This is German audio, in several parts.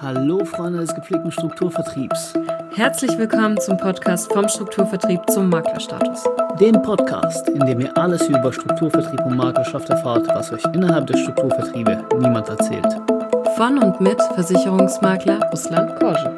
Hallo Freunde des gepflegten Strukturvertriebs. Herzlich willkommen zum Podcast vom Strukturvertrieb zum Maklerstatus. Dem Podcast, in dem ihr alles über Strukturvertrieb und Maklerschaft erfahrt, was euch innerhalb der Strukturvertriebe niemand erzählt. Von und mit Versicherungsmakler Ruslan Korschen.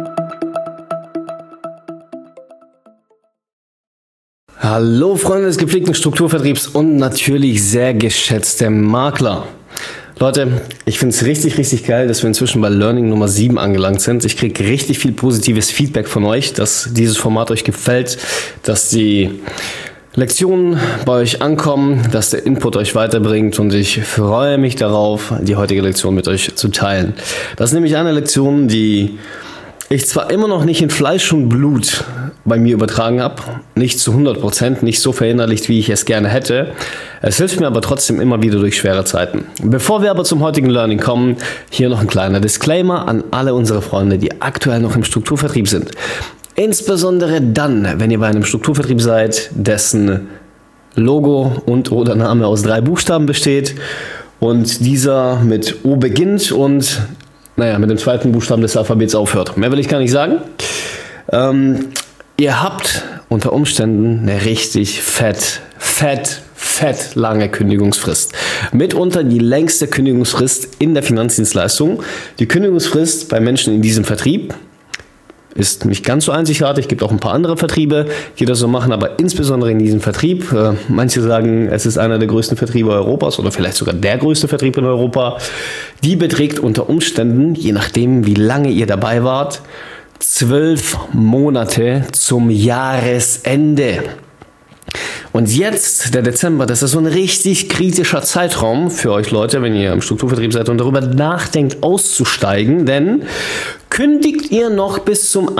Hallo Freunde des gepflegten Strukturvertriebs und natürlich sehr geschätzte Makler. Leute, ich finde es richtig geil, dass wir inzwischen bei Learning Nummer 7 angelangt sind. Ich kriege richtig viel positives Feedback von euch, dass dieses Format euch gefällt, dass die Lektionen bei euch ankommen, dass der Input euch weiterbringt und ich freue mich darauf, die heutige Lektion mit euch zu teilen. Das ist nämlich eine Lektion, die ich zwar immer noch nicht in Fleisch und Blut bei mir übertragen habe, nicht zu 100%, nicht so verinnerlicht, wie ich es gerne hätte. Es hilft mir aber trotzdem immer wieder durch schwere Zeiten. Bevor wir aber zum heutigen Learning kommen, hier noch ein kleiner Disclaimer an alle unsere Freunde, die aktuell noch im Strukturvertrieb sind. Insbesondere dann, wenn ihr bei einem Strukturvertrieb seid, dessen Logo und oder Name aus 3 Buchstaben besteht und dieser mit O beginnt und mit dem zweiten Buchstaben des Alphabets aufhört. Mehr will ich gar nicht sagen. Ihr habt unter Umständen eine richtig fett lange Kündigungsfrist. Mitunter die längste Kündigungsfrist in der Finanzdienstleistung. Die Kündigungsfrist bei Menschen in diesem Vertrieb ist nicht ganz so einzigartig. Es gibt auch ein paar andere Vertriebe, die das so machen, aber insbesondere in diesem Vertrieb. Manche sagen, es ist einer der größten Vertriebe Europas oder vielleicht sogar der größte Vertrieb in Europa. Die beträgt unter Umständen, je nachdem wie lange ihr dabei wart, 12 Monate zum Jahresende. Und jetzt, der Dezember, das ist so ein richtig kritischer Zeitraum für euch Leute, wenn ihr im Strukturvertrieb seid und darüber nachdenkt, auszusteigen, denn kündigt ihr noch bis zum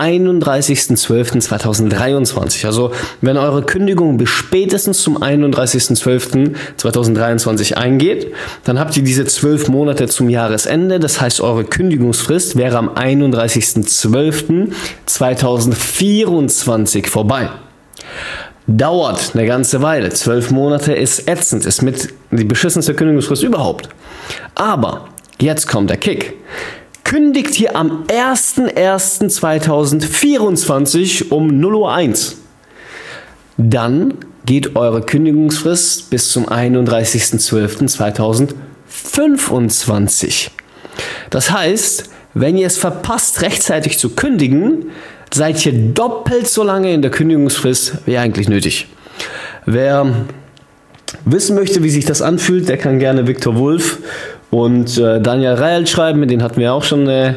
31.12.2023. Also wenn eure Kündigung bis spätestens zum 31.12.2023 eingeht, dann habt ihr diese 12 Monate zum Jahresende. Das heißt, eure Kündigungsfrist wäre am 31.12.2024 vorbei. Dauert eine ganze Weile. 12 Monate ist ätzend, ist mit die beschissenste Kündigungsfrist überhaupt. Aber jetzt kommt der Kick. Kündigt ihr am 01.01.2024 um 0:01 Uhr. Dann geht eure Kündigungsfrist bis zum 31.12.2025. Das heißt, wenn ihr es verpasst, rechtzeitig zu kündigen, seid ihr doppelt so lange in der Kündigungsfrist wie eigentlich nötig. Wer wissen möchte, wie sich das anfühlt, der kann gerne Viktor Wulff und Daniel Reilt schreiben. Mit denen hatten wir auch schon eine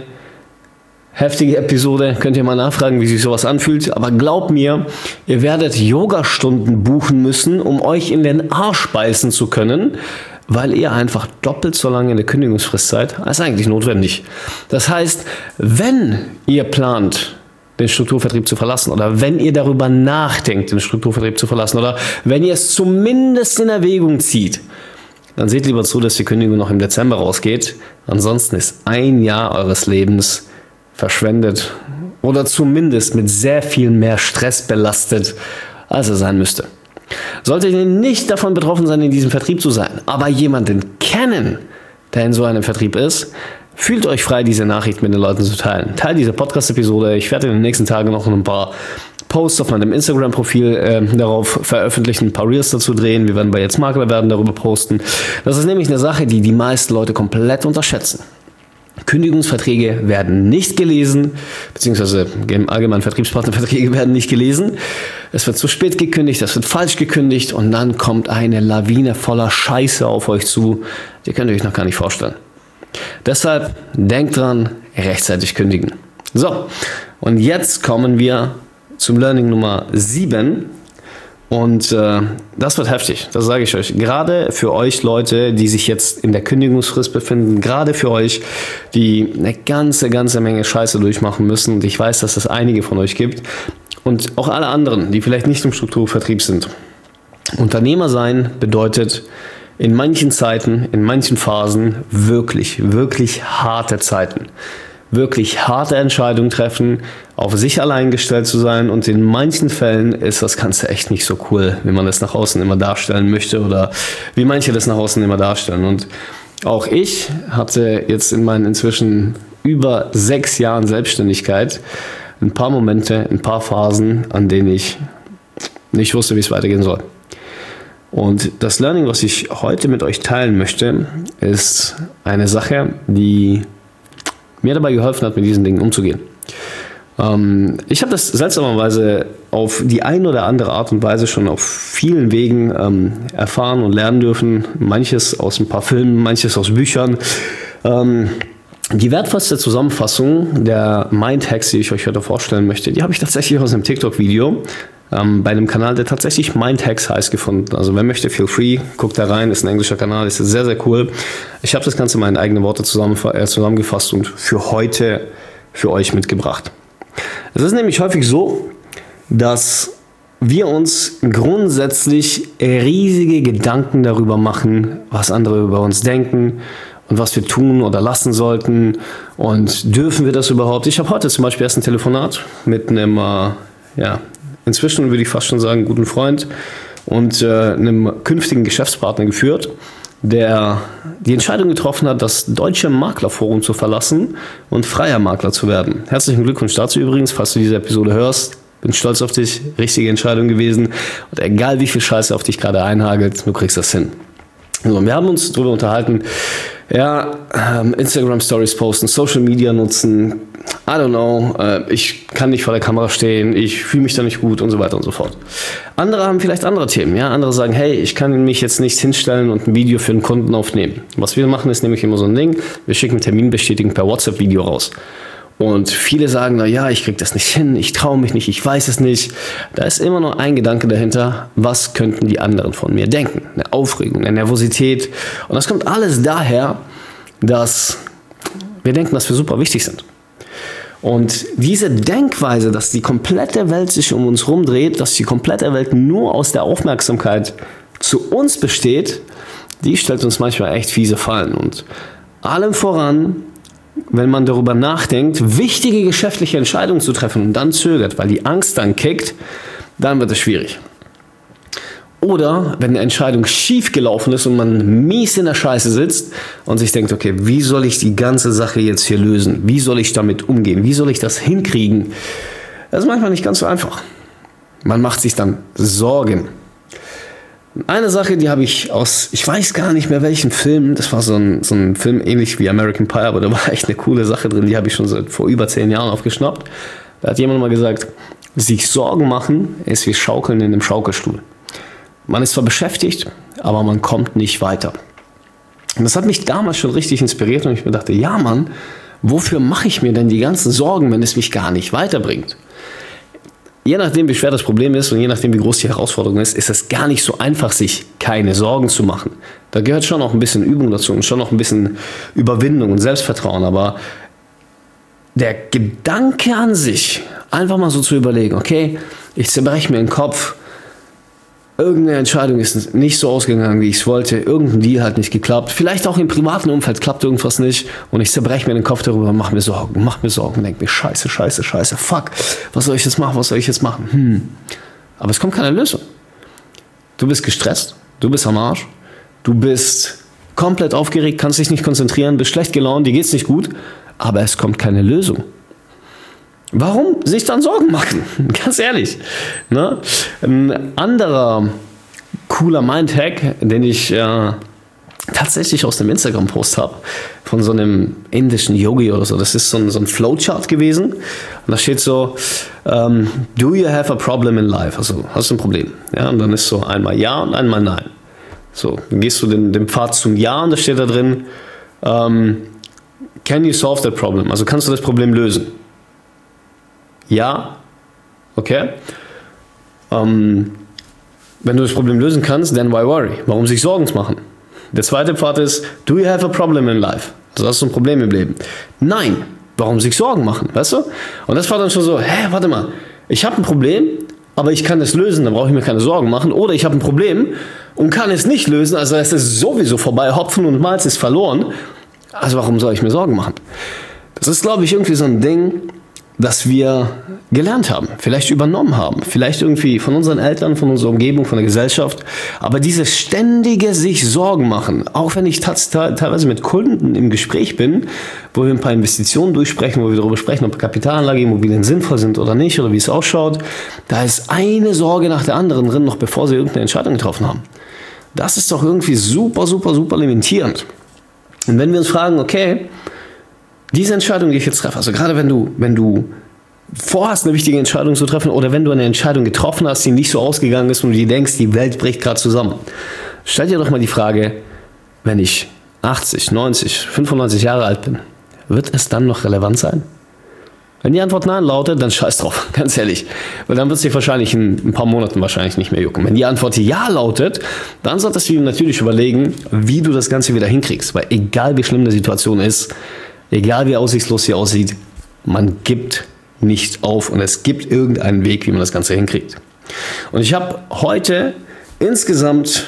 heftige Episode. Könnt ihr mal nachfragen, wie sich sowas anfühlt. Aber glaubt mir, ihr werdet Yogastunden buchen müssen, um euch in den Arsch beißen zu können, weil ihr einfach doppelt so lange in der Kündigungsfrist seid, als eigentlich notwendig. Das heißt, wenn ihr plant, den Strukturvertrieb zu verlassen oder wenn ihr darüber nachdenkt, den Strukturvertrieb zu verlassen oder wenn ihr es zumindest in Erwägung zieht, dann seht lieber zu, dass die Kündigung noch im Dezember rausgeht. Ansonsten ist ein Jahr eures Lebens verschwendet oder zumindest mit sehr viel mehr Stress belastet, als er sein müsste. Solltet ihr nicht davon betroffen sein, in diesem Vertrieb zu sein, aber jemanden kennen, der in so einem Vertrieb ist, fühlt euch frei, diese Nachricht mit den Leuten zu teilen. Teilt diese Podcast-Episode. Ich werde in den nächsten Tagen noch ein paar Posts auf meinem Instagram-Profil darauf veröffentlichen, ein paar Reels dazu drehen. Wir werden bei Jetzt Makler werden darüber posten. Das ist nämlich eine Sache, die die meisten Leute komplett unterschätzen. Kündigungsverträge werden nicht gelesen, beziehungsweise im Allgemeinen Vertriebspartnerverträge werden nicht gelesen. Es wird zu spät gekündigt, es wird falsch gekündigt und dann kommt eine Lawine voller Scheiße auf euch zu. Die könnt ihr euch noch gar nicht vorstellen. Deshalb denkt dran, rechtzeitig kündigen. So, und jetzt kommen wir zum Learning Nummer 7. Und das wird heftig, das sage ich euch. Gerade für euch Leute, die sich jetzt in der Kündigungsfrist befinden, gerade für euch, die eine ganze Menge Scheiße durchmachen müssen. Und ich weiß, dass es einige von euch gibt. Und auch alle anderen, die vielleicht nicht im Strukturvertrieb sind. Unternehmer sein bedeutet in manchen Zeiten, in manchen Phasen wirklich harte Zeiten. Wirklich harte Entscheidungen treffen, auf sich allein gestellt zu sein und in manchen Fällen ist das Ganze echt nicht so cool, wie man das nach außen immer darstellen möchte oder wie manche das nach außen immer darstellen. Und auch ich hatte jetzt in meinen inzwischen über 6 Jahren Selbstständigkeit ein paar Momente, ein paar Phasen, an denen ich nicht wusste, wie es weitergehen soll. Und das Learning, was ich heute mit euch teilen möchte, ist eine Sache, die mir dabei geholfen hat, mit diesen Dingen umzugehen. Ich habe das seltsamerweise auf die eine oder andere Art und Weise schon auf vielen Wegen erfahren und lernen dürfen. Manches aus ein paar Filmen, manches aus Büchern. Die wertvollste Zusammenfassung der Mindhacks, die ich euch heute vorstellen möchte, die habe ich tatsächlich aus einem TikTok-Video bei einem Kanal, der tatsächlich Mindhacks heißt, gefunden. Also wer möchte, feel free, guckt da rein, ist ein englischer Kanal, ist sehr, sehr cool. Ich habe das Ganze mal in eigene Worte zusammengefasst und für heute für euch mitgebracht. Es ist nämlich häufig so, dass wir uns grundsätzlich riesige Gedanken darüber machen, was andere über uns denken und was wir tun oder lassen sollten und dürfen wir das überhaupt. Ich habe heute zum Beispiel erst ein Telefonat mit einem, inzwischen würde ich fast schon sagen, guten Freund und einem künftigen Geschäftspartner geführt, der die Entscheidung getroffen hat, das deutsche Maklerforum zu verlassen und freier Makler zu werden. Herzlichen Glückwunsch dazu übrigens, falls du diese Episode hörst. Bin stolz auf dich, richtige Entscheidung gewesen. Und egal wie viel Scheiße auf dich gerade einhagelt, du kriegst das hin. So, wir haben uns darüber unterhalten, Instagram Stories posten, Social Media nutzen, I don't know, ich kann nicht vor der Kamera stehen, ich fühle mich da nicht gut und so weiter und so fort. Andere haben vielleicht andere Themen, ja, andere sagen, hey, ich kann mich jetzt nicht hinstellen und ein Video für einen Kunden aufnehmen. Was wir machen, ist nämlich immer so ein Ding, wir schicken Terminbestätigung per WhatsApp-Video raus. Und viele sagen, na ja, ich kriege das nicht hin, ich traue mich nicht, ich weiß es nicht. Da ist immer noch ein Gedanke dahinter, was könnten die anderen von mir denken? Eine Aufregung, eine Nervosität. Und das kommt alles daher, dass wir denken, dass wir super wichtig sind. Und diese Denkweise, dass die komplette Welt sich um uns rumdreht, dass die komplette Welt nur aus der Aufmerksamkeit zu uns besteht, die stellt uns manchmal echt fiese Fallen. Und allem voran, wenn man darüber nachdenkt, wichtige geschäftliche Entscheidungen zu treffen und dann zögert, weil die Angst dann kickt, dann wird es schwierig. Oder wenn eine Entscheidung schief gelaufen ist und man mies in der Scheiße sitzt und sich denkt, okay, wie soll ich die ganze Sache jetzt hier lösen? Wie soll ich damit umgehen? Wie soll ich das hinkriegen? Das ist manchmal nicht ganz so einfach. Man macht sich dann Sorgen. Eine Sache, die habe ich aus, ich weiß gar nicht mehr welchen Film, das war so ein Film ähnlich wie American Pie, aber da war echt eine coole Sache drin, die habe ich schon vor über 10 Jahren aufgeschnappt. Da hat jemand mal gesagt, sich Sorgen machen ist wie Schaukeln in einem Schaukelstuhl. Man ist zwar beschäftigt, aber man kommt nicht weiter. Und das hat mich damals schon richtig inspiriert und ich mir dachte, ja Mann, wofür mache ich mir denn die ganzen Sorgen, wenn es mich gar nicht weiterbringt? Je nachdem, wie schwer das Problem ist und je nachdem, wie groß die Herausforderung ist es gar nicht so einfach, sich keine Sorgen zu machen. Da gehört schon auch ein bisschen Übung dazu und schon auch ein bisschen Überwindung und Selbstvertrauen. Aber der Gedanke an sich, einfach mal so zu überlegen, okay, ich zerbreche mir den Kopf, irgendeine Entscheidung ist nicht so ausgegangen, wie ich es wollte, irgendein Deal hat nicht geklappt, vielleicht auch im privaten Umfeld klappt irgendwas nicht und ich zerbreche mir den Kopf darüber, mache mir Sorgen und denke mir, scheiße, fuck, was soll ich jetzt machen, Aber es kommt keine Lösung. Du bist gestresst, du bist am Arsch, du bist komplett aufgeregt, kannst dich nicht konzentrieren, bist schlecht gelaunt, dir geht's nicht gut, aber es kommt keine Lösung. Warum sich dann Sorgen machen? Ganz ehrlich. Ne? Ein anderer cooler Mindhack, den ich tatsächlich aus dem Instagram-Post habe, von so einem indischen Yogi oder so. Das ist so ein Flowchart gewesen. Und da steht so, do you have a problem in life? Also, hast du ein Problem? Ja, und dann ist so einmal Ja und einmal Nein. So, dann gehst du den Pfad zum Ja und da steht da drin, can you solve that problem? Also kannst du das Problem lösen? Ja, okay. Wenn du das Problem lösen kannst, then why worry? Warum sich Sorgen machen? Der zweite Pfad ist, do you have a problem in life? Also hast du ein Problem im Leben? Nein. Warum sich Sorgen machen? Weißt du? Und das war dann schon so, warte mal, ich habe ein Problem, aber ich kann es lösen, dann brauche ich mir keine Sorgen machen. Oder ich habe ein Problem und kann es nicht lösen, also es ist sowieso vorbei, Hopfen und Malz ist verloren. Also warum soll ich mir Sorgen machen? Das ist, glaube ich, irgendwie so ein Ding, das wir gelernt haben, vielleicht übernommen haben, vielleicht irgendwie von unseren Eltern, von unserer Umgebung, von der Gesellschaft. Aber dieses ständige sich Sorgen machen, auch wenn ich teilweise mit Kunden im Gespräch bin, wo wir ein paar Investitionen durchsprechen, wo wir darüber sprechen, ob Kapitalanlage, Immobilien sinnvoll sind oder nicht oder wie es ausschaut, da ist eine Sorge nach der anderen drin, noch bevor sie irgendeine Entscheidung getroffen haben. Das ist doch irgendwie super, super, super limitierend. Und wenn wir uns fragen, okay, diese Entscheidung, die ich jetzt treffe, also gerade wenn du vorhast, eine wichtige Entscheidung zu treffen oder wenn du eine Entscheidung getroffen hast, die nicht so ausgegangen ist und du dir denkst, die Welt bricht gerade zusammen, stell dir doch mal die Frage, wenn ich 80, 90, 95 Jahre alt bin, wird es dann noch relevant sein? Wenn die Antwort nein lautet, dann scheiß drauf, ganz ehrlich. Weil dann wird es dich wahrscheinlich in ein paar Monaten wahrscheinlich nicht mehr jucken. Wenn die Antwort ja lautet, dann solltest du dir natürlich überlegen, wie du das Ganze wieder hinkriegst. Weil egal wie schlimm die Situation ist, egal wie aussichtslos sie aussieht, man gibt nicht auf und es gibt irgendeinen Weg, wie man das Ganze hinkriegt. Und ich habe heute insgesamt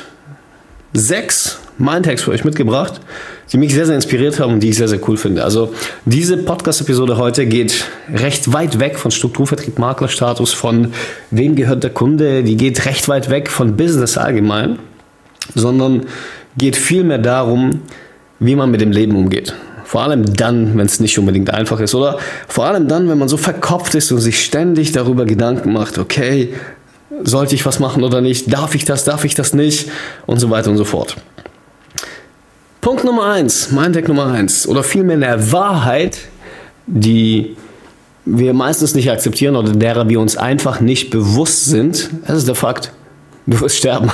6 Mindhacks für euch mitgebracht, die mich sehr, sehr inspiriert haben und die ich sehr, sehr cool finde. Also diese Podcast-Episode heute geht recht weit weg von Strukturvertrieb, Maklerstatus, von wem gehört der Kunde, die geht recht weit weg von Business allgemein, sondern geht vielmehr darum, wie man mit dem Leben umgeht. Vor allem dann, wenn es nicht unbedingt einfach ist. Oder vor allem dann, wenn man so verkopft ist und sich ständig darüber Gedanken macht, okay, sollte ich was machen oder nicht? Darf ich das nicht? Und so weiter und so fort. Punkt Nummer 1, Mindhack Nummer 1. Oder vielmehr eine Wahrheit, die wir meistens nicht akzeptieren oder derer wir uns einfach nicht bewusst sind. Das ist der Fakt. Du wirst sterben.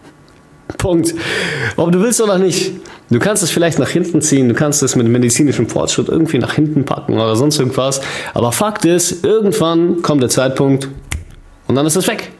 Punkt. Ob du willst oder nicht. Du kannst es vielleicht nach hinten ziehen, du kannst es mit medizinischem Fortschritt irgendwie nach hinten packen oder sonst irgendwas. Aber Fakt ist, irgendwann kommt der Zeitpunkt und dann ist es weg.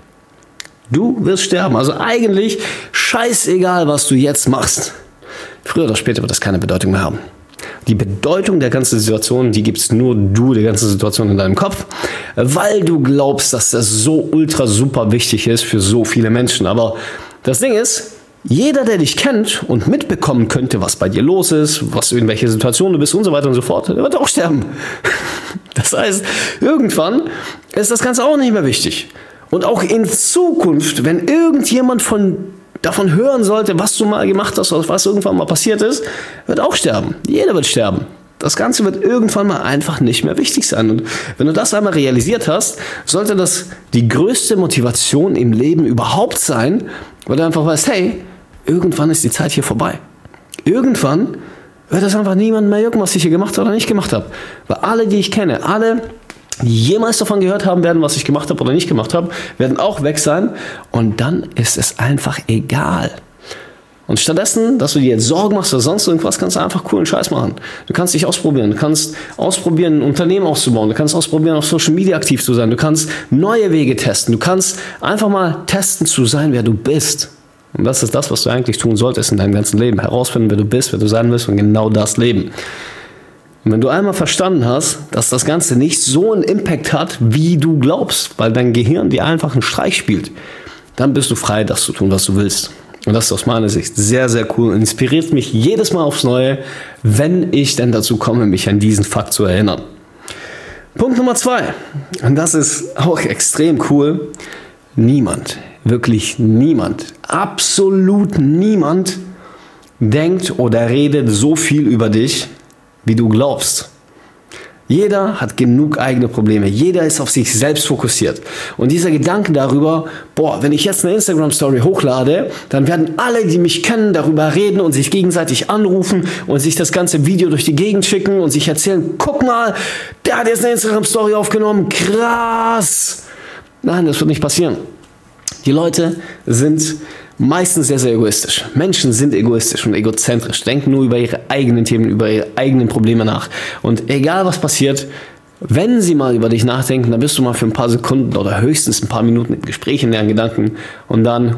Du wirst sterben. Also eigentlich scheißegal, was du jetzt machst. Früher oder später wird das keine Bedeutung mehr haben. Die Bedeutung der ganzen Situation, die gibst nur du, der ganzen Situation in deinem Kopf, weil du glaubst, dass das so ultra super wichtig ist für so viele Menschen. Aber das Ding ist, jeder, der dich kennt und mitbekommen könnte, was bei dir los ist, in welcher Situation du bist und so weiter und so fort, der wird auch sterben. Das heißt, irgendwann ist das Ganze auch nicht mehr wichtig. Und auch in Zukunft, wenn irgendjemand davon hören sollte, was du mal gemacht hast oder was irgendwann mal passiert ist, wird auch sterben. Jeder wird sterben. Das Ganze wird irgendwann mal einfach nicht mehr wichtig sein. Und wenn du das einmal realisiert hast, sollte das die größte Motivation im Leben überhaupt sein, weil du einfach weißt, hey, irgendwann ist die Zeit hier vorbei. Irgendwann wird das einfach niemand mehr jucken, was ich hier gemacht oder nicht gemacht habe. Weil alle, die ich kenne, alle, die jemals davon gehört haben werden, was ich gemacht habe oder nicht gemacht habe, werden auch weg sein. Und dann ist es einfach egal. Und stattdessen, dass du dir jetzt Sorgen machst oder sonst irgendwas, kannst du einfach coolen Scheiß machen. Du kannst dich ausprobieren. Du kannst ausprobieren, ein Unternehmen aufzubauen. Du kannst ausprobieren, auf Social Media aktiv zu sein. Du kannst neue Wege testen. Du kannst einfach mal testen zu sein, wer du bist. Und das ist das, was du eigentlich tun solltest in deinem ganzen Leben. Herausfinden, wer du bist, wer du sein willst und genau das leben. Und wenn du einmal verstanden hast, dass das Ganze nicht so einen Impact hat, wie du glaubst, weil dein Gehirn dir einfach einen Streich spielt, dann bist du frei, das zu tun, was du willst. Und das ist aus meiner Sicht sehr, sehr cool und inspiriert mich jedes Mal aufs Neue, wenn ich denn dazu komme, mich an diesen Fakt zu erinnern. Punkt Nummer 2, und das ist auch extrem cool, niemand, wirklich niemand, absolut niemand denkt oder redet so viel über dich, wie du glaubst. Jeder hat genug eigene Probleme. Jeder ist auf sich selbst fokussiert. Und dieser Gedanke darüber, wenn ich jetzt eine Instagram-Story hochlade, dann werden alle, die mich kennen, darüber reden und sich gegenseitig anrufen und sich das ganze Video durch die Gegend schicken und sich erzählen, guck mal, der hat jetzt eine Instagram-Story aufgenommen, krass. Nein, das wird nicht passieren. Die Leute sind meistens sehr, sehr egoistisch. Menschen sind egoistisch und egozentrisch, denken nur über ihre eigenen Themen, über ihre eigenen Probleme nach. Und egal was passiert, wenn sie mal über dich nachdenken, dann bist du mal für ein paar Sekunden oder höchstens ein paar Minuten im Gespräch in deren Gedanken und dann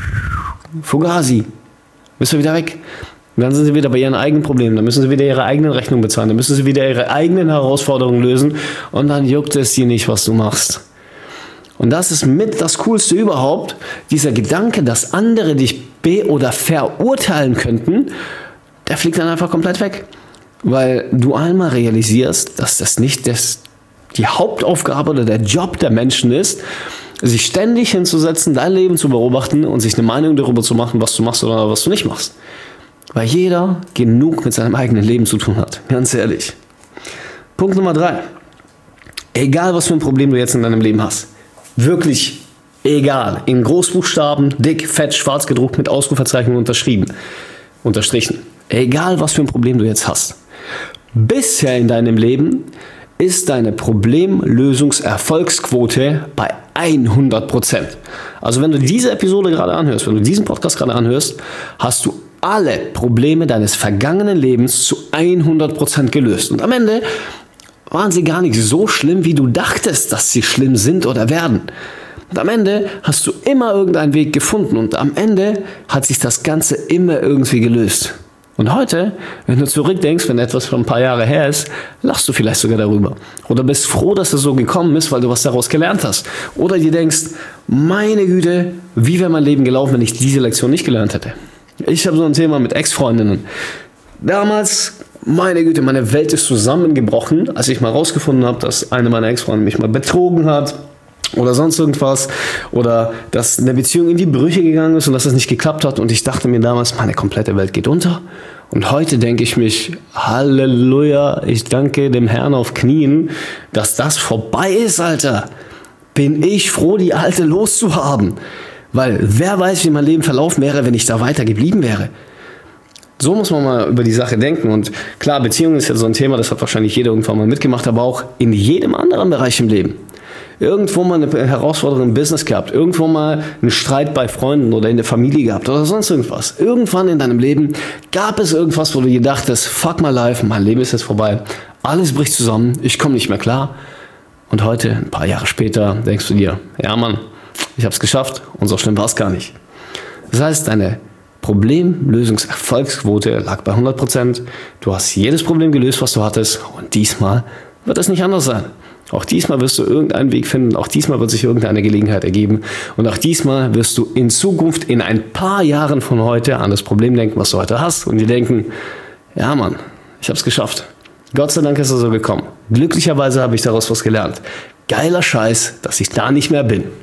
Fugazi, bist du wieder weg. Und dann sind sie wieder bei ihren eigenen Problemen, dann müssen sie wieder ihre eigenen Rechnungen bezahlen, dann müssen sie wieder ihre eigenen Herausforderungen lösen und dann juckt es dir nicht, was du machst. Und das ist mit das Coolste überhaupt, dieser Gedanke, dass andere dich oder verurteilen könnten, der fliegt dann einfach komplett weg. Weil du einmal realisierst, dass das nicht die Hauptaufgabe oder der Job der Menschen ist, sich ständig hinzusetzen, dein Leben zu beobachten und sich eine Meinung darüber zu machen, was du machst oder was du nicht machst. Weil jeder genug mit seinem eigenen Leben zu tun hat, ganz ehrlich. Punkt Nummer 3. Egal, was für ein Problem du jetzt in deinem Leben hast, wirklich egal, in Großbuchstaben, dick, fett, schwarz gedruckt, mit Ausrufezeichen unterstrichen. Egal, was für ein Problem du jetzt hast. Bisher in deinem Leben ist deine Problemlösungserfolgsquote bei 100%. Also wenn du diese Episode gerade anhörst, wenn du diesen Podcast gerade anhörst, hast du alle Probleme deines vergangenen Lebens zu 100% gelöst. Und am Ende waren sie gar nicht so schlimm, wie du dachtest, dass sie schlimm sind oder werden. Und am Ende hast du immer irgendeinen Weg gefunden und am Ende hat sich das Ganze immer irgendwie gelöst. Und heute, wenn du zurückdenkst, wenn etwas schon ein paar Jahre her ist, lachst du vielleicht sogar darüber. Oder bist froh, dass es so gekommen ist, weil du was daraus gelernt hast. Oder dir denkst, meine Güte, wie wäre mein Leben gelaufen, wenn ich diese Lektion nicht gelernt hätte. Ich habe so ein Thema mit Ex-Freundinnen. Damals, meine Güte, meine Welt ist zusammengebrochen, als ich mal rausgefunden habe, dass eine meiner Ex-Freunde mich mal betrogen hat oder sonst irgendwas oder dass eine Beziehung in die Brüche gegangen ist und dass es nicht geklappt hat und ich dachte mir damals, meine komplette Welt geht unter und heute denke ich mich, Halleluja, ich danke dem Herrn auf Knien, dass das vorbei ist, Alter. Bin ich froh, die Alte loszuhaben, weil wer weiß, wie mein Leben verlaufen wäre, wenn ich da weiter geblieben wäre. So muss man mal über die Sache denken und klar, Beziehung ist ja so ein Thema, das hat wahrscheinlich jeder irgendwann mal mitgemacht, aber auch in jedem anderen Bereich im Leben. Irgendwo mal eine Herausforderung im Business gehabt, irgendwo mal einen Streit bei Freunden oder in der Familie gehabt oder sonst irgendwas. Irgendwann in deinem Leben gab es irgendwas, wo du dir dachtest, fuck my life, mein Leben ist jetzt vorbei, alles bricht zusammen, ich komme nicht mehr klar. Und heute, ein paar Jahre später, denkst du dir, ja Mann, ich habe es geschafft und so schlimm war es gar nicht. Das heißt, deine Problemlösungserfolgsquote lag bei 100%. Du hast jedes Problem gelöst, was du hattest und diesmal wird es nicht anders sein. Auch diesmal wirst du irgendeinen Weg finden, auch diesmal wird sich irgendeine Gelegenheit ergeben und auch diesmal wirst du in Zukunft in ein paar Jahren von heute an das Problem denken, was du heute hast und dir denken, ja Mann, ich habe es geschafft. Gott sei Dank ist es so gekommen. Glücklicherweise habe ich daraus was gelernt. Geiler Scheiß, dass ich da nicht mehr bin.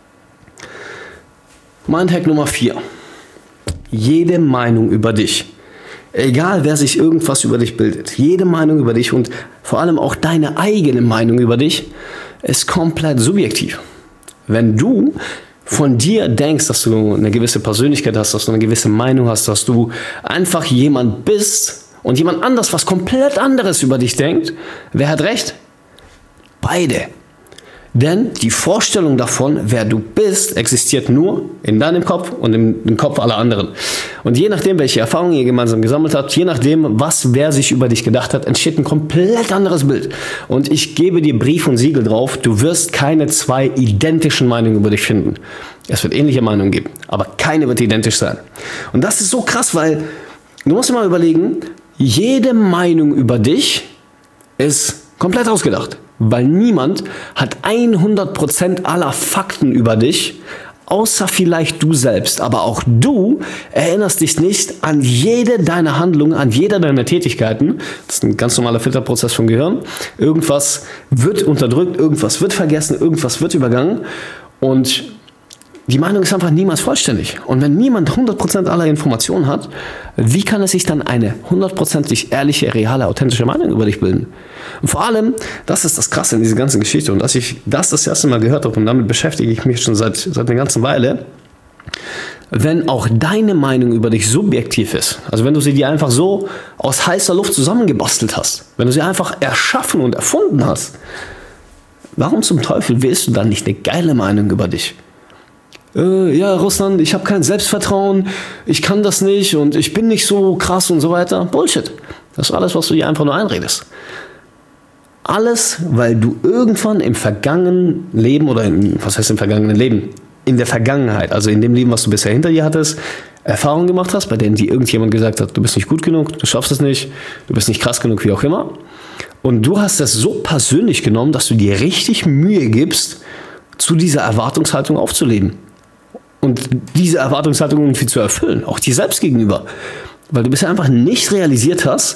Mindhack Nummer 4. Jede Meinung über dich. Egal, wer sich irgendwas über dich bildet, jede Meinung über dich und vor allem auch deine eigene Meinung über dich ist komplett subjektiv. Wenn du von dir denkst, dass du eine gewisse Persönlichkeit hast, dass du eine gewisse Meinung hast, dass du einfach jemand bist und jemand anders was komplett anderes über dich denkt, wer hat recht? Beide. Denn die Vorstellung davon, wer du bist, existiert nur in deinem Kopf und im Kopf aller anderen. Und je nachdem, welche Erfahrungen ihr gemeinsam gesammelt habt, je nachdem, wer sich über dich gedacht hat, entsteht ein komplett anderes Bild. Und ich gebe dir Brief und Siegel drauf, du wirst keine zwei identischen Meinungen über dich finden. Es wird ähnliche Meinungen geben, aber keine wird identisch sein. Und das ist so krass, weil du musst dir mal überlegen, jede Meinung über dich ist komplett ausgedacht. Weil niemand hat 100% aller Fakten über dich, außer vielleicht du selbst. Aber auch du erinnerst dich nicht an jede deiner Handlungen, an jede deiner Tätigkeiten. Das ist ein ganz normaler Filterprozess vom Gehirn. Irgendwas wird unterdrückt, irgendwas wird vergessen, irgendwas wird übergangen. Und die Meinung ist einfach niemals vollständig. Und wenn niemand 100% aller Informationen hat, wie kann es sich dann eine 100%ig ehrliche, reale, authentische Meinung über dich bilden? Und vor allem, das ist das Krasse in dieser ganzen Geschichte. Und dass ich das erste Mal gehört habe und damit beschäftige ich mich schon seit einer ganzen Weile. Wenn auch deine Meinung über dich subjektiv ist, also wenn du sie dir einfach so aus heißer Luft zusammengebastelt hast, wenn du sie einfach erschaffen und erfunden hast, warum zum Teufel willst du dann nicht eine geile Meinung über dich? Ja, Russland, ich habe kein Selbstvertrauen, ich kann das nicht und ich bin nicht so krass und so weiter. Bullshit. Das ist alles, was du dir einfach nur einredest. Alles, weil du irgendwann im vergangenen Leben oder was heißt im vergangenen Leben? In der Vergangenheit, also in dem Leben, was du bisher hinter dir hattest, Erfahrungen gemacht hast, bei denen dir irgendjemand gesagt hat, du bist nicht gut genug, du schaffst es nicht, du bist nicht krass genug, wie auch immer. Und du hast das so persönlich genommen, dass du dir richtig Mühe gibst, zu dieser Erwartungshaltung aufzuleben. Und diese Erwartungshaltung irgendwie zu erfüllen, auch dir selbst gegenüber. Weil du bisher einfach nicht realisiert hast,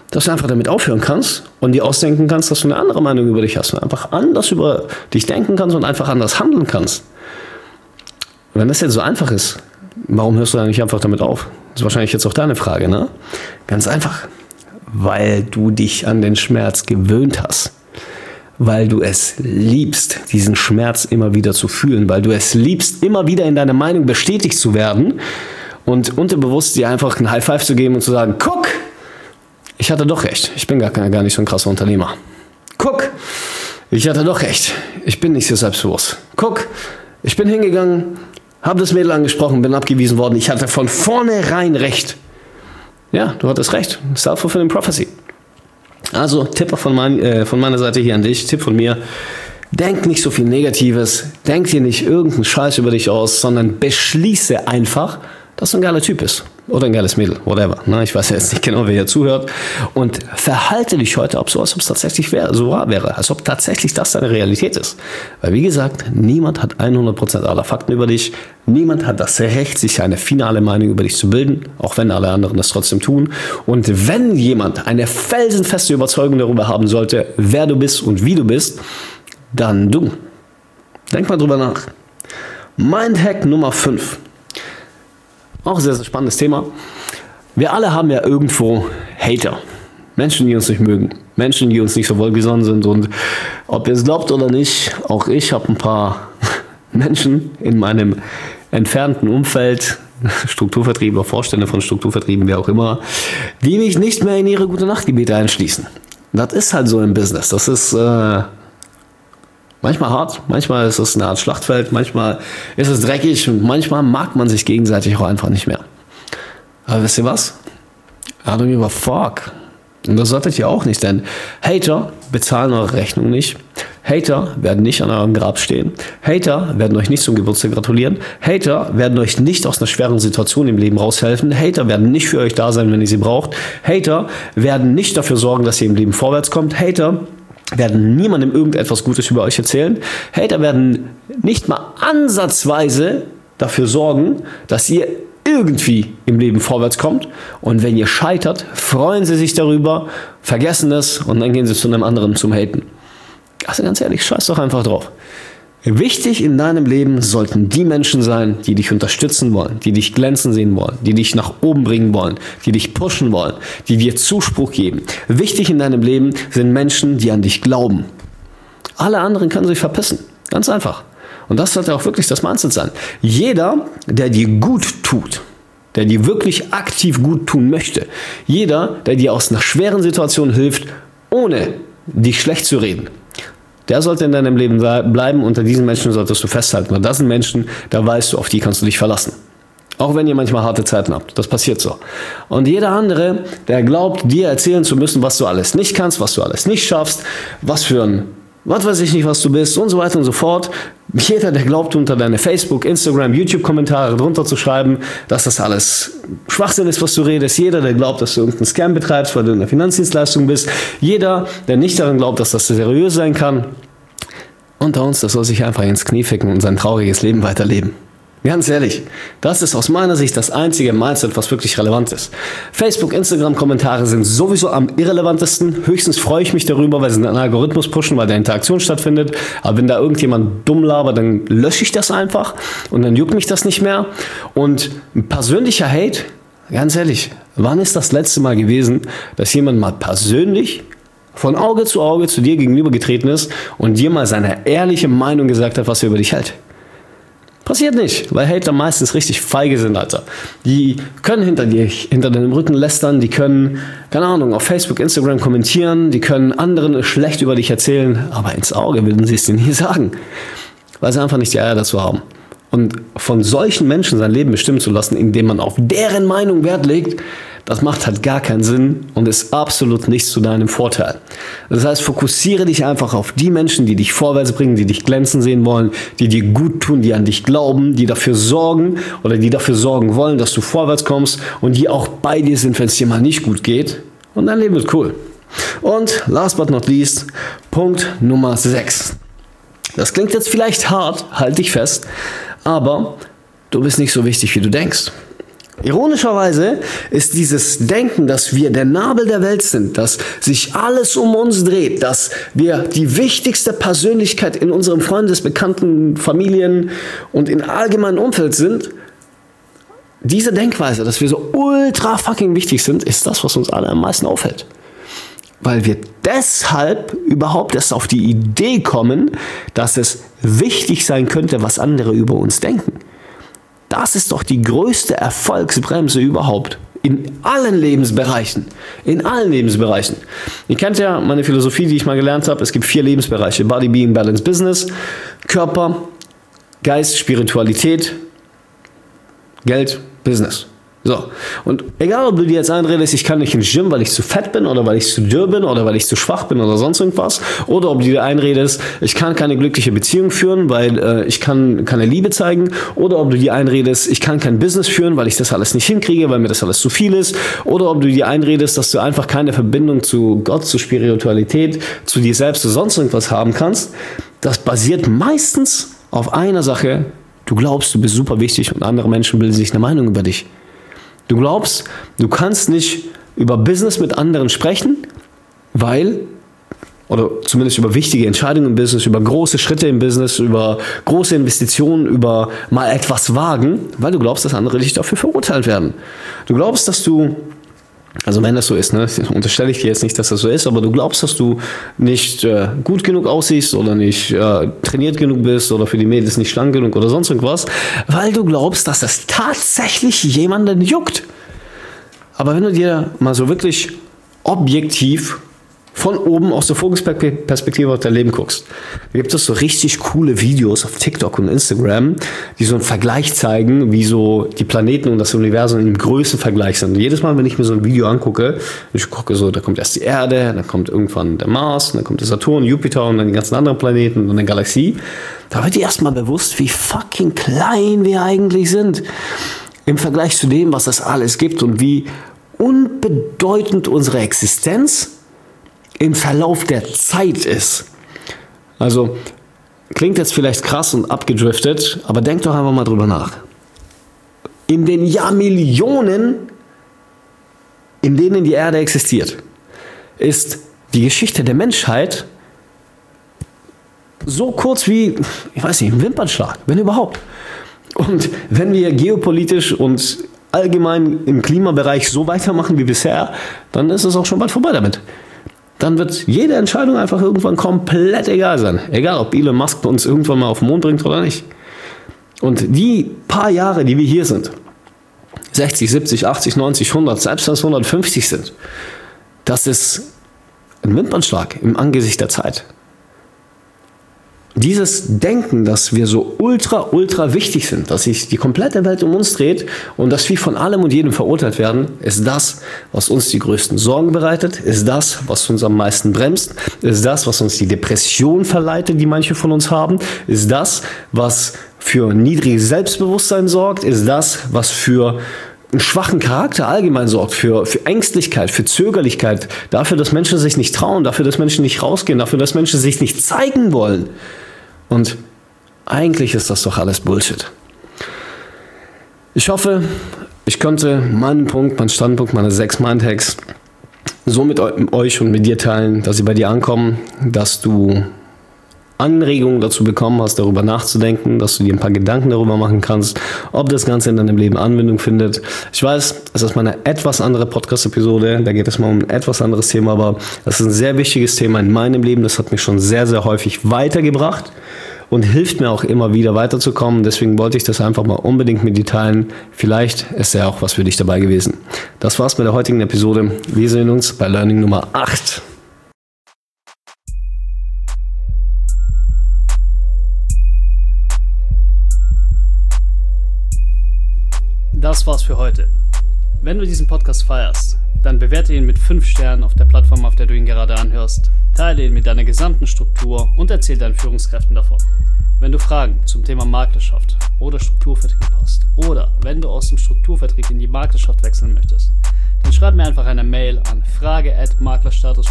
dass du einfach damit aufhören kannst und dir ausdenken kannst, dass du eine andere Meinung über dich hast und einfach anders über dich denken kannst und einfach anders handeln kannst. Wenn das jetzt so einfach ist, warum hörst du dann nicht einfach damit auf? Das ist wahrscheinlich jetzt auch deine Frage, ne? Ganz einfach. Weil du dich an den Schmerz gewöhnt hast. Weil du es liebst, diesen Schmerz immer wieder zu fühlen. Weil du es liebst, immer wieder in deiner Meinung bestätigt zu werden und unterbewusst dir einfach einen High Five zu geben und zu sagen, guck, ich hatte doch recht. Ich bin gar nicht so ein krasser Unternehmer. Guck, ich hatte doch recht. Ich bin nicht so selbstbewusst. Guck, ich bin hingegangen, habe das Mädel angesprochen, bin abgewiesen worden. Ich hatte von vornherein recht. Ja, du hattest recht. Self-fulfilling prophecy. Also, Tipp von meiner Seite hier an dich, Tipp von mir. Denk nicht so viel Negatives. Denk dir nicht irgendeinen Scheiß über dich aus, sondern beschließe einfach, dass du ein geiler Typ bist. Oder ein geiles Mädel, whatever. Na, ich weiß ja jetzt nicht genau, wer hier zuhört. Und verhalte dich heute ab so, als ob es tatsächlich so wahr wäre. Als ob tatsächlich das deine Realität ist. Weil wie gesagt, niemand hat 100% aller Fakten über dich. Niemand hat das Recht, sich eine finale Meinung über dich zu bilden. Auch wenn alle anderen das trotzdem tun. Und wenn jemand eine felsenfeste Überzeugung darüber haben sollte, wer du bist und wie du bist, dann du. Denk mal drüber nach. Mindhack Nummer 5. Auch ein sehr, sehr spannendes Thema. Wir alle haben ja irgendwo Hater. Menschen, die uns nicht mögen. Menschen, die uns nicht so wohlgesonnen sind. Und ob ihr es glaubt oder nicht, auch ich habe ein paar Menschen in meinem entfernten Umfeld, Strukturvertriebler, Vorstände von Strukturvertrieben, wer auch immer, die mich nicht mehr in ihre Gute-Nacht-Gebete einschließen. Das ist halt so im Business. Das ist manchmal hart, manchmal ist es eine Art Schlachtfeld, manchmal ist es dreckig und manchmal mag man sich gegenseitig auch einfach nicht mehr. Aber wisst ihr was? I don't give a fuck. Und das solltet ihr auch nicht, denn Hater bezahlen eure Rechnung nicht. Hater werden nicht an eurem Grab stehen. Hater werden euch nicht zum Geburtstag gratulieren. Hater werden euch nicht aus einer schweren Situation im Leben raushelfen. Hater werden nicht für euch da sein, wenn ihr sie braucht. Hater werden nicht dafür sorgen, dass ihr im Leben vorwärts kommt. Hater werden niemandem irgendetwas Gutes über euch erzählen. Hater werden nicht mal ansatzweise dafür sorgen, dass ihr irgendwie im Leben vorwärts kommt. Und wenn ihr scheitert, freuen sie sich darüber, vergessen es und dann gehen sie zu einem anderen zum Haten. Also ganz ehrlich, scheiß doch einfach drauf. Wichtig in deinem Leben sollten die Menschen sein, die dich unterstützen wollen, die dich glänzen sehen wollen, die dich nach oben bringen wollen, die dich pushen wollen, die dir Zuspruch geben. Wichtig in deinem Leben sind Menschen, die an dich glauben. Alle anderen können sich verpissen. Ganz einfach. Und das sollte auch wirklich das Mindset sein. Jeder, der dir gut tut, der dir wirklich aktiv gut tun möchte, jeder, der dir aus einer schweren Situation hilft, ohne dich schlecht zu reden, der sollte in deinem Leben bleiben. Unter diesen Menschen solltest du festhalten. Und das sind Menschen, da weißt du, auf die kannst du dich verlassen. Auch wenn ihr manchmal harte Zeiten habt. Das passiert so. Und jeder andere, der glaubt, dir erzählen zu müssen, was du alles nicht kannst, was du alles nicht schaffst, was weiß ich nicht, was du bist und so weiter und so fort. Jeder, der glaubt, unter deine Facebook, Instagram, YouTube-Kommentare drunter zu schreiben, dass das alles Schwachsinn ist, was du redest. Jeder, der glaubt, dass du irgendeinen Scam betreibst, weil du in der Finanzdienstleistung bist. Jeder, der nicht daran glaubt, dass das seriös sein kann. Unter uns, das soll sich einfach ins Knie ficken und sein trauriges Leben weiterleben. Ganz ehrlich, das ist aus meiner Sicht das einzige Mindset, was wirklich relevant ist. Facebook, Instagram-Kommentare sind sowieso am irrelevantesten. Höchstens freue ich mich darüber, weil sie einen Algorithmus pushen, weil da Interaktion stattfindet. Aber wenn da irgendjemand dumm labert, dann lösche ich das einfach und dann juckt mich das nicht mehr. Und ein persönlicher Hate, ganz ehrlich, wann ist das letzte Mal gewesen, dass jemand mal persönlich von Auge zu dir gegenüber getreten ist und dir mal seine ehrliche Meinung gesagt hat, was er über dich hält? Passiert nicht, weil Hater meistens richtig feige sind, Alter. Die können hinter deinem Rücken lästern, die können, keine Ahnung, auf Facebook, Instagram kommentieren, die können anderen schlecht über dich erzählen, aber ins Auge würden sie es dir nie sagen, weil sie einfach nicht die Eier dazu haben. Und von solchen Menschen sein Leben bestimmen zu lassen, indem man auf deren Meinung Wert legt, das macht halt gar keinen Sinn und ist absolut nichts zu deinem Vorteil. Das heißt, fokussiere dich einfach auf die Menschen, die dich vorwärts bringen, die dich glänzen sehen wollen, die dir gut tun, die an dich glauben, die dafür sorgen oder die dafür sorgen wollen, dass du vorwärts kommst und die auch bei dir sind, wenn es dir mal nicht gut geht. Und dein Leben wird cool. Und last but not least, Punkt Nummer 6. Das klingt jetzt vielleicht hart, halt dich fest, aber du bist nicht so wichtig, wie du denkst. Ironischerweise ist dieses Denken, dass wir der Nabel der Welt sind, dass sich alles um uns dreht, dass wir die wichtigste Persönlichkeit in unserem Freundes-, Bekannten-, Familien- und in allgemeinem Umfeld sind, diese Denkweise, dass wir so ultra fucking wichtig sind, ist das, was uns alle am meisten aufhält. Weil wir deshalb überhaupt erst auf die Idee kommen, dass es wichtig sein könnte, was andere über uns denken. Das ist doch die größte Erfolgsbremse überhaupt. In allen Lebensbereichen. In allen Lebensbereichen. Ihr kennt ja meine Philosophie, die ich mal gelernt habe. Es gibt 4 Lebensbereiche. Body, Being, Balance, Business. Körper, Geist, Spiritualität, Geld, Business. So, und egal, ob du dir jetzt einredest, ich kann nicht ins Gym, weil ich zu fett bin oder weil ich zu dürr bin oder weil ich zu schwach bin oder sonst irgendwas, oder ob du dir einredest, ich kann keine glückliche Beziehung führen, weil ich kann keine Liebe zeigen, oder ob du dir einredest, ich kann kein Business führen, weil ich das alles nicht hinkriege, weil mir das alles zu viel ist, oder ob du dir einredest, dass du einfach keine Verbindung zu Gott, zu Spiritualität, zu dir selbst oder sonst irgendwas haben kannst. Das basiert meistens auf einer Sache: Du glaubst, du bist super wichtig und andere Menschen bilden sich eine Meinung über dich. Du glaubst, du kannst nicht über Business mit anderen sprechen, oder zumindest über wichtige Entscheidungen im Business, über große Schritte im Business, über große Investitionen, über mal etwas wagen, weil du glaubst, dass andere dich dafür verurteilt werden. Du glaubst, dass du, also wenn das so ist, unterstelle ich dir jetzt nicht, dass das so ist, aber du glaubst, dass du nicht gut genug aussiehst oder nicht trainiert genug bist oder für die Mädels nicht schlank genug oder sonst irgendwas, weil du glaubst, dass es tatsächlich jemanden juckt. Aber wenn du dir mal so wirklich objektiv von oben aus der Vogelperspektive auf dein Leben guckst, da gibt es so richtig coole Videos auf TikTok und Instagram, die so einen Vergleich zeigen, wie so die Planeten und das Universum im Größenvergleich sind. Und jedes Mal, wenn ich mir so ein Video angucke, ich gucke so, da kommt erst die Erde, dann kommt irgendwann der Mars, dann kommt der Saturn, Jupiter und dann die ganzen anderen Planeten und eine Galaxie, da wird dir erstmal bewusst, wie fucking klein wir eigentlich sind im Vergleich zu dem, was es alles gibt und wie unbedeutend unsere Existenz im Verlauf der Zeit ist. Also, klingt jetzt vielleicht krass und abgedriftet, aber denkt doch einfach mal drüber nach. In den Jahrmillionen, in denen die Erde existiert, ist die Geschichte der Menschheit so kurz wie, ich weiß nicht, ein Wimpernschlag, wenn überhaupt. Und wenn wir geopolitisch und allgemein im Klimabereich so weitermachen wie bisher, dann ist es auch schon bald vorbei damit. Dann wird jede Entscheidung einfach irgendwann komplett egal sein. Egal, ob Elon Musk uns irgendwann mal auf den Mond bringt oder nicht. Und die paar Jahre, die wir hier sind, 60, 70, 80, 90, 100, selbst wenn es 150 sind, das ist ein Wimpernschlag im Angesicht der Zeit. Dieses Denken, dass wir so ultra wichtig sind, dass sich die komplette Welt um uns dreht und dass wir von allem und jedem verurteilt werden, ist das, was uns die größten Sorgen bereitet, ist das, was uns am meisten bremst, ist das, was uns die Depression verleitet, die manche von uns haben, ist das, was für niedriges Selbstbewusstsein sorgt, ist das, was für einen schwachen Charakter allgemein sorgt, für Ängstlichkeit, für Zögerlichkeit, dafür, dass Menschen sich nicht trauen, dafür, dass Menschen nicht rausgehen, dafür, dass Menschen sich nicht zeigen wollen. Und eigentlich ist das doch alles Bullshit. Ich hoffe, ich konnte meinen Punkt, meinen Standpunkt, meine 6 Mindhacks so mit euch und mit dir teilen, dass sie bei dir ankommen, dass du Anregungen dazu bekommen hast, darüber nachzudenken, dass du dir ein paar Gedanken darüber machen kannst, ob das Ganze in deinem Leben Anwendung findet. Ich weiß, es ist mal eine etwas andere Podcast-Episode, da geht es mal um ein etwas anderes Thema, aber das ist ein sehr wichtiges Thema in meinem Leben, das hat mich schon sehr, sehr häufig weitergebracht und hilft mir auch immer wieder weiterzukommen. Deswegen wollte ich das einfach mal unbedingt mit dir teilen. Vielleicht ist ja auch was für dich dabei gewesen. Das war's mit der heutigen Episode. Wir sehen uns bei Learning Nummer 8. Das war's für heute. Wenn du diesen Podcast feierst, dann bewerte ihn mit 5 Sternen auf der Plattform, auf der du ihn gerade anhörst, teile ihn mit deiner gesamten Struktur und erzähl deinen Führungskräften davon. Wenn du Fragen zum Thema Maklerschaft oder Strukturvertrieb hast oder wenn du aus dem Strukturvertrieb in die Maklerschaft wechseln möchtest, dann schreib mir einfach eine Mail an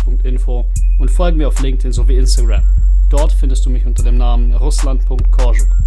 frage@maklerstatus.info und folge mir auf LinkedIn sowie Instagram. Dort findest du mich unter dem Namen Ruslan.Korjuk.